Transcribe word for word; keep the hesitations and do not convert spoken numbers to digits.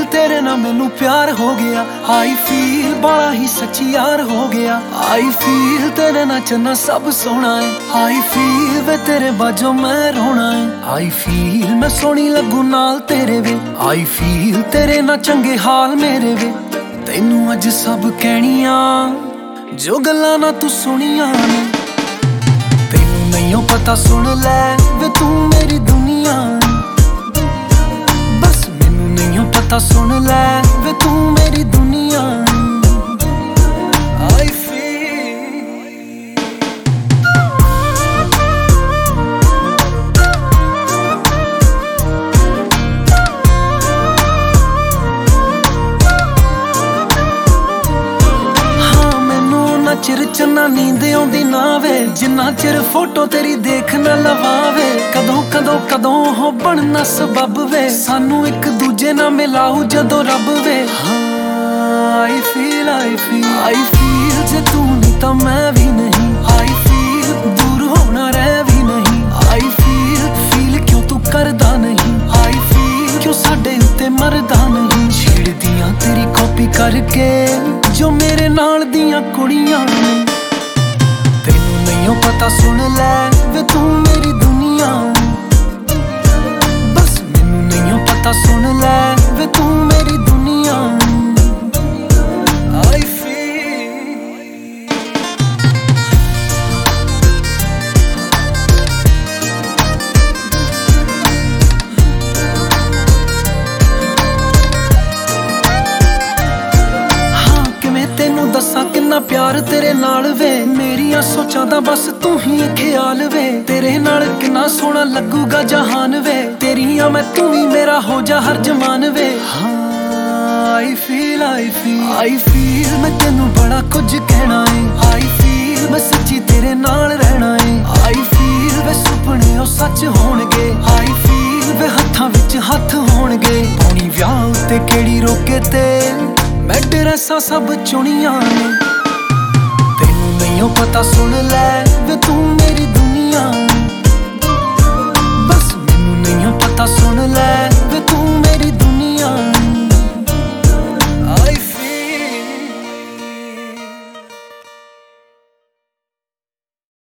तेरे ना मैनू प्यार हो गया। आई फील बड़ा ही सच्ची यार हो गया। आई फील तेरे ना चन्ना सब सोना है। आई फील वे तेरे बाजो मैं रोना है। आई फील मैं सोनी लगू नाल तेरे वे। आई फील तेरे ना चंगे हाल मेरे वे। तैनू अज सब कहनियां जो गल्लां ना तू सुनियां ने। तैनू नहीं पता सुन लै वे तू मेरी दुनिया। बस मैनू नहीं पता सुन लै वे तू मेरी दुनिया। आई चिर चन्ना नींद आउंदी ना वे जिन्ना चिर फोटो तेरी देख न लवावे। कदों कदों कदों हो बनना सबब वे सानू एक दूजे ना मिलाऊ जदों रब वे। हाँ I feel I feel I feel जे तू नहीं तो मैं भी नहीं। आई फील दूर होना रह भी नहीं। आई फील फील क्यों तू करदा नहीं। आई फील क्यों साडे उत्ते मरदा नहीं। छेड़दियां तेरी कॉपी करके जो मेरे नाल दियां कुड़ियां ने। तैनू नहीं पता सुन लै वे तू मेरी दुनिया। बस मैनू नहीं पता सुन लै वे तू मेरी दुनिया। आई दसा किन्ना प्यार तेरे नाल वे। मेरिया सोचां दा बस तू ही ख्याल वे। तेरे नाल किन्ना सोहना लगूगा जहान वे। तेरिया मैं तू ही मेरा हो जा हर जमान वे। हाँ I feel I feel I feel मैं तेनू बड़ा कुछ कहना है। आई फील मैं सच्ची तेरे नाल रहना है। I feel way सुपने O such होणगे। I feel वे हत्थां विच हत्थ होणगे। पाउणी विआह उत्ते केड़ी रोके ते मैं ड्रेसां सब चुनियां ने। तैनू नहीं पता सुन लै वे तू मेरी दुनिया।